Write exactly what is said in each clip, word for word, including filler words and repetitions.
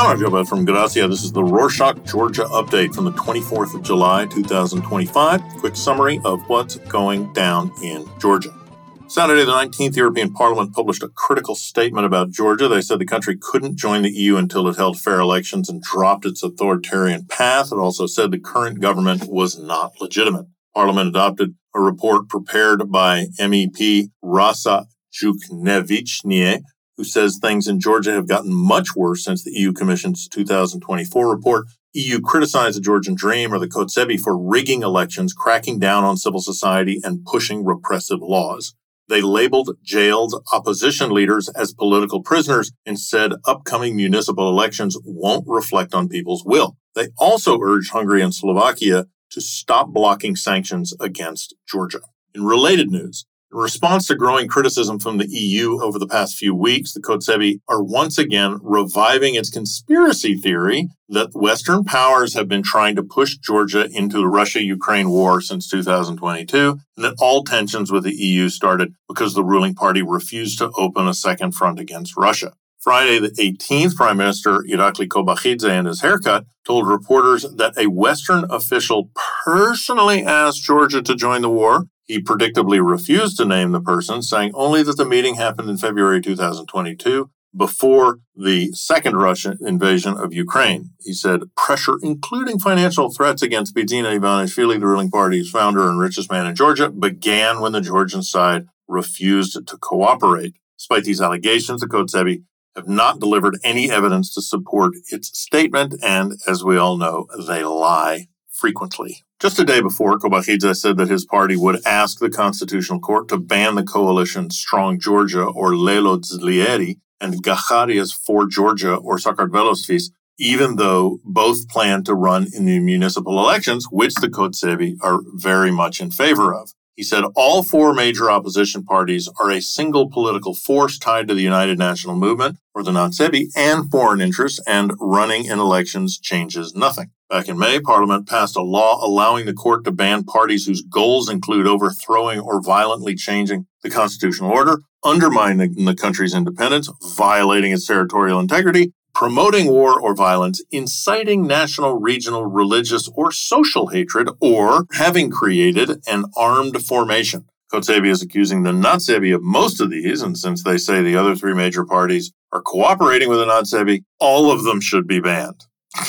I'm Joe from Gracia. This is the Rorschach, Georgia update from the twenty-fourth of July, two thousand twenty-five. Quick summary of what's going down in Georgia. Saturday the nineteenth, the European Parliament published a critical statement about Georgia. They said the country couldn't join the E U until it held fair elections and dropped its authoritarian path. It also said the current government was not legitimate. Parliament adopted a report prepared by M E P Rasa Juknevichnie, who says things in Georgia have gotten much worse since the E U Commission's two thousand twenty-four report. E U criticized the Georgian Dream, or the Kotsebi, for rigging elections, cracking down on civil society, and pushing repressive laws. They labeled jailed opposition leaders as political prisoners and said upcoming municipal elections won't reflect on people's will. They also urged Hungary and Slovakia to stop blocking sanctions against Georgia. In related news, in response to growing criticism from the E U over the past few weeks, the Kotsebi are once again reviving its conspiracy theory that Western powers have been trying to push Georgia into the Russia-Ukraine war since two thousand twenty-two, and that all tensions with the E U started because the ruling party refused to open a second front against Russia. Friday the eighteenth, Prime Minister Irakli Kobakidze, in his haircut, told reporters that a Western official personally asked Georgia to join the war. He predictably refused to name the person, saying only that the meeting happened in February two thousand twenty-two, before the second Russian invasion of Ukraine. He said pressure, including financial threats against Bidzina Ivanishvili, the ruling party's founder and richest man in Georgia, began when the Georgian side refused to cooperate. Despite these allegations, the Kotsebi have not delivered any evidence to support its statement, and as we all know, they lie frequently. Just a day before, Kobakidze said that his party would ask the Constitutional Court to ban the coalition Strong Georgia, or Lelo Dzlieri, and Gacharias for Georgia, or Sakartvelosvis, even though both plan to run in the municipal elections, which the Kotsebi are very much in favor of. He said all four major opposition parties are a single political force tied to the United National Movement, or the Natsebi, and foreign interests, and running in elections changes nothing. Back in May, Parliament passed a law allowing the court to ban parties whose goals include overthrowing or violently changing the constitutional order, undermining the country's independence, violating its territorial integrity, promoting war or violence, inciting national, regional, religious, or social hatred, or having created an armed formation. Kotsebi is accusing the Natsebi of most of these, and since they say the other three major parties are cooperating with the Natsebi, all of them should be banned.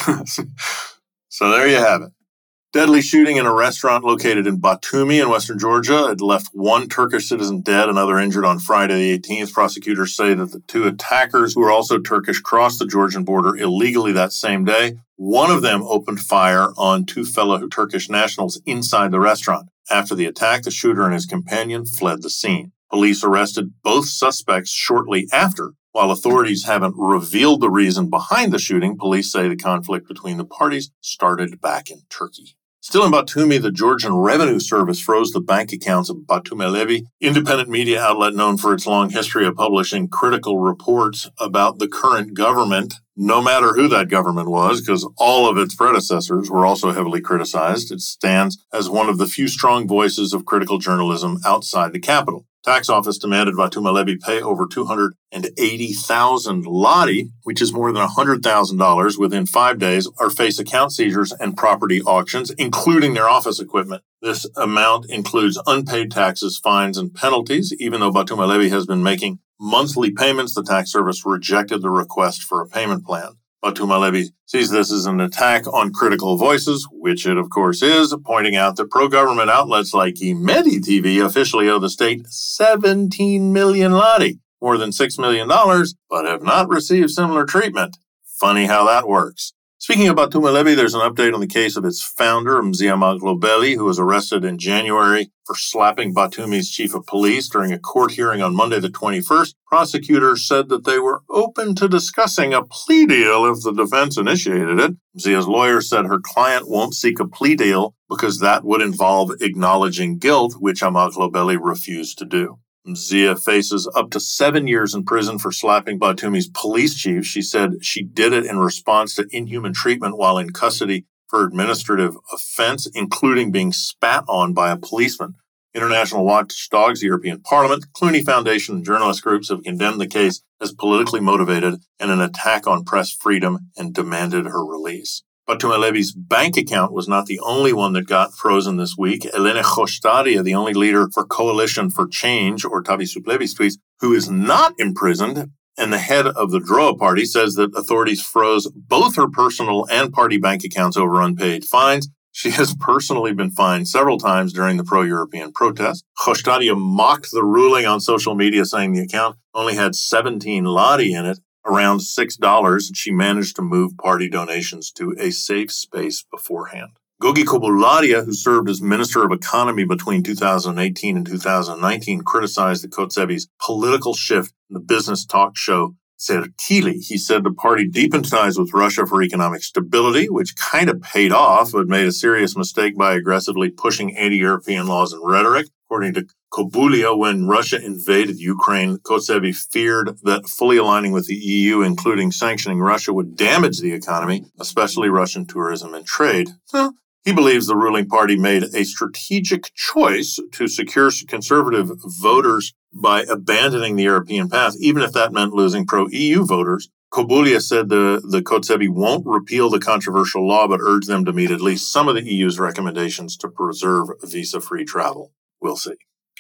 So there you have it. Deadly shooting in a restaurant located in Batumi in western Georgia. It left one Turkish citizen dead, another injured on Friday the eighteenth. Prosecutors say that the two attackers, who are also Turkish, crossed the Georgian border illegally that same day. One of them opened fire on two fellow Turkish nationals inside the restaurant. After the attack, the shooter and his companion fled the scene. Police arrested both suspects shortly after. While authorities haven't revealed the reason behind the shooting, police say the conflict between the parties started back in Turkey. Still in Batumi, the Georgian Revenue Service froze the bank accounts of Batumelevi, independent media outlet known for its long history of publishing critical reports about the current government, no matter who that government was, because all of its predecessors were also heavily criticized. It stands as one of the few strong voices of critical journalism outside the capital. Tax office demanded Batumelevi pay over two hundred eighty thousand lari, which is more than one hundred thousand dollars, within five days, or face account seizures and property auctions, including their office equipment. This amount includes unpaid taxes, fines, and penalties. Even though Batumelevi has been making monthly payments, the tax service rejected the request for a payment plan. Batumelevi sees this as an attack on critical voices, which it of course is, pointing out that pro-government outlets like Imedi T V officially owe the state seventeen million lari, more than six million dollars, but have not received similar treatment. Funny how that works. Speaking of Batumelevi, there's an update on the case of its founder, Mzia Maglobeli, who was arrested in January for slapping Batumi's chief of police during a court hearing on Monday the twenty-first. Prosecutors said that they were open to discussing a plea deal if the defense initiated it. Mzia's lawyer said her client won't seek a plea deal because that would involve acknowledging guilt, which Maglobeli refused to do. Mzia faces up to seven years in prison for slapping Batumi's police chief. She said she did it in response to inhuman treatment while in custody for administrative offense, including being spat on by a policeman. International watchdogs, the European Parliament, Clooney Foundation, and journalist groups have condemned the case as politically motivated and an attack on press freedom and demanded her release. Batuma Levi's bank account was not the only one that got frozen this week. Elena Khoshtaria, the only leader for Coalition for Change, or Tavisu Plevis tweets, who is not imprisoned, and the head of the Droa party, says that authorities froze both her personal and party bank accounts over unpaid fines. She has personally been fined several times during the pro-European protests. Khoshtaria mocked the ruling on social media, saying the account only had seventeen lari in it, around six dollars, and she managed to move party donations to a safe space beforehand. Gogi Kobularia, who served as Minister of Economy between two thousand eighteen and two thousand nineteen, criticized the Kotsevi's political shift in the business talk show Sertili. He said the party deepened ties with Russia for economic stability, which kind of paid off, but made a serious mistake by aggressively pushing anti-European laws and rhetoric. According to Kobulia, when Russia invaded Ukraine, Kotsevi feared that fully aligning with the E U, including sanctioning Russia, would damage the economy, especially Russian tourism and trade. Huh. He believes the ruling party made a strategic choice to secure conservative voters by abandoning the European path, even if that meant losing pro-E U voters. Kobulia said the, the Kotsevi won't repeal the controversial law, but urged them to meet at least some of the E U's recommendations to preserve visa-free travel. We'll see.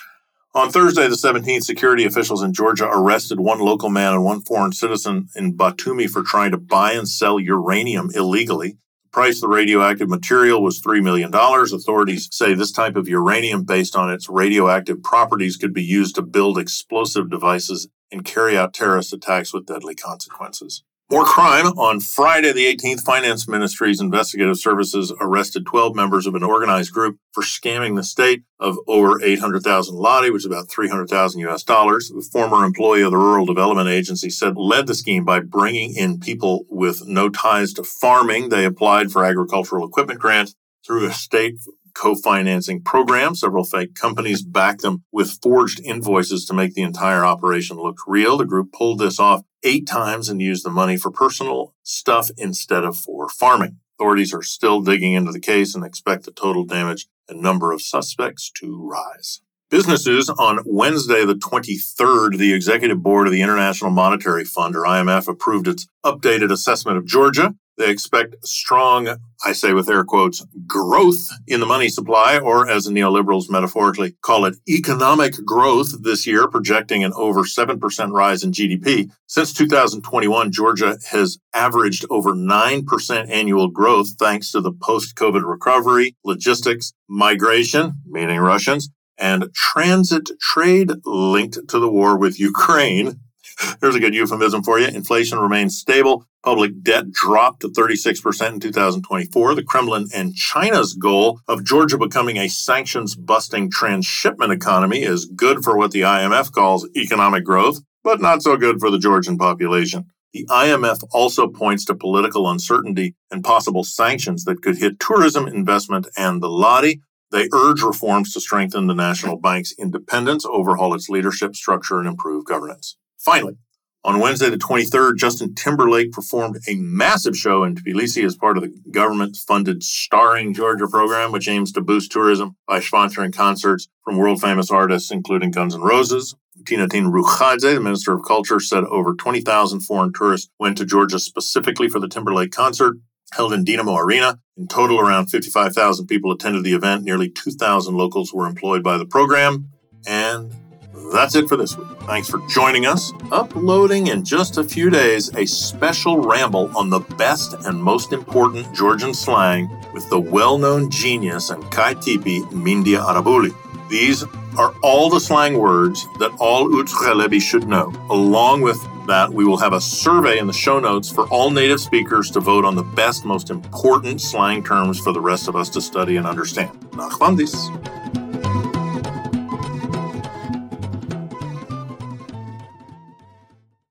On Thursday, the seventeenth, security officials in Georgia arrested one local man and one foreign citizen in Batumi for trying to buy and sell uranium illegally. The price of the radioactive material was three million dollars. Authorities say this type of uranium, based on its radioactive properties, could be used to build explosive devices and carry out terrorist attacks with deadly consequences. More crime. On Friday, the eighteenth, Finance Ministry's investigative services arrested twelve members of an organized group for scamming the state of over eight hundred thousand lari, which is about three hundred thousand U S dollars. The former employee of the Rural Development Agency said led the scheme by bringing in people with no ties to farming. They applied for agricultural equipment grants through a state co-financing program. Several fake companies backed them with forged invoices to make the entire operation look real. The group pulled this off eight times and used the money for personal stuff instead of for farming. Authorities are still digging into the case and expect the total damage and number of suspects to rise. Business news. On Wednesday, the twenty-third, the Executive Board of the International Monetary Fund, or I M F, approved its updated assessment of Georgia. They expect strong, I say with air quotes, growth in the money supply, or as the neoliberals metaphorically call it, economic growth this year, projecting an over seven percent rise in G D P. Since two thousand twenty-one, Georgia has averaged over nine percent annual growth thanks to the post-COVID recovery, logistics, migration, meaning Russians, and transit trade linked to the war with Ukraine. There's a good euphemism for you. Inflation remains stable. Public debt dropped to thirty-six percent in two thousand twenty-four. The Kremlin and China's goal of Georgia becoming a sanctions-busting transshipment economy is good for what the I M F calls economic growth, but not so good for the Georgian population. The I M F also points to political uncertainty and possible sanctions that could hit tourism, investment, and the lari. They urge reforms to strengthen the national bank's independence, overhaul its leadership structure, and improve governance. Finally, on Wednesday the twenty-third, Justin Timberlake performed a massive show in Tbilisi as part of the government-funded Starring Georgia program, which aims to boost tourism by sponsoring concerts from world-famous artists, including Guns N' Roses. Tinatin Rukhadze, the Minister of Culture, said over twenty thousand foreign tourists went to Georgia specifically for the Timberlake concert, held in Dinamo Arena. In total, around fifty-five thousand people attended the event. Nearly two thousand locals were employed by the program. And that's it for this week. Thanks for joining us. Uploading in just a few days a special ramble on the best and most important Georgian slang with the well-known genius and Kaitipi Mindia Arabuli. These are all the slang words that all Utsukhelebi should know. Along with that, we will have a survey in the show notes for all native speakers to vote on the best, most important slang terms for the rest of us to study and understand. Nachmandis.